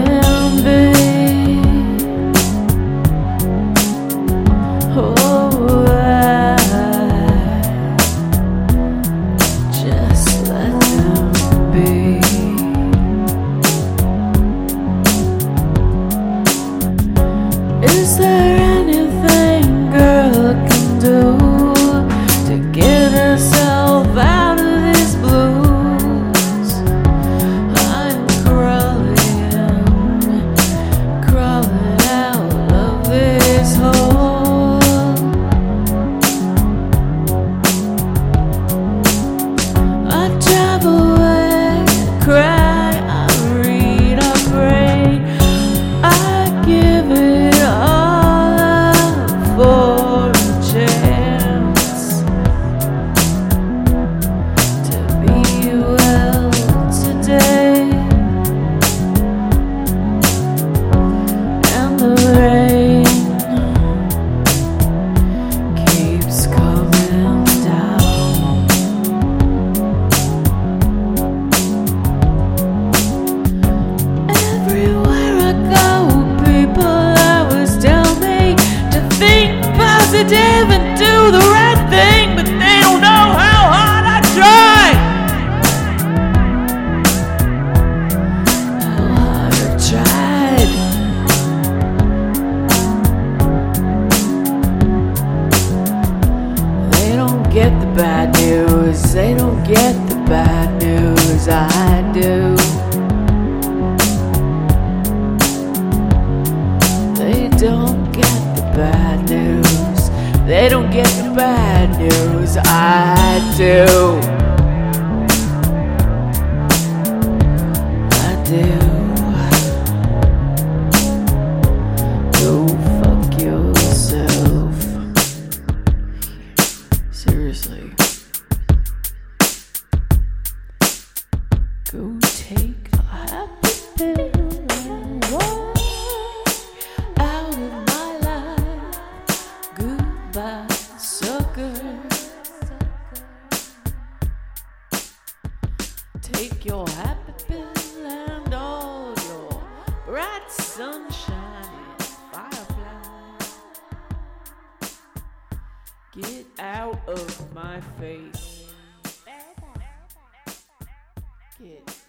can be. Oh, just let them be. Is there anything girl can do to get herself out of this blues? I'm crawling out of this hole. I drive away, cry, I read, I pray, I give it all up for a chance to be well today. And the rain keeps coming down. Everywhere I go, people always tell me to think positive and do the right thing, but they don't know how hard I try, how hard I've tried. They don't get the bad news, they don't get the bad news, I do. They don't get the bad news, they don't get the bad news, I do. I do. Go fuck yourself. Seriously. Go take a happy pill and walk out of my life. Goodbye, sucker. Take your happy pill and all your bright sunshine and firefly. Get out of my face. Get